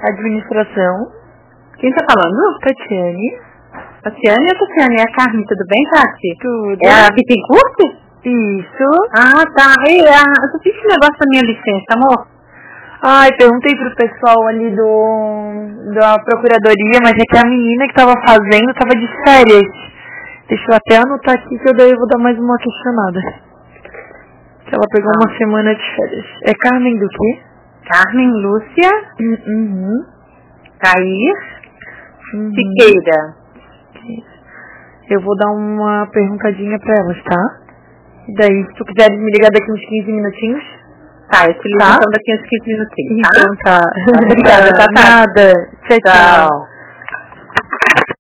Administração. Quem tá falando? Tatiane. Tatiane ou Tatiane? É a Carmen, tudo bem, Tati? Tudo. É a Bittencourt? Isso. Ah, tá. Eu só fiz esse negócio da minha licença, amor. Ai, perguntei pro pessoal ali da procuradoria, mas é que a menina que tava fazendo tava de férias. Deixa eu até anotar aqui que eu daí vou dar mais uma questionada. Que ela pegou uma semana de férias. É Carmen do quê? Carmen Lúcia. Cair. Siqueira. Eu vou dar uma perguntadinha pra elas, tá? E daí, se tu quiseres me ligar daqui uns 15 minutinhos. Tá, eu te ligo então daqui uns 15 minutinhos, tá? Então tá. Obrigada, tá? Nada. Tchau, tchau.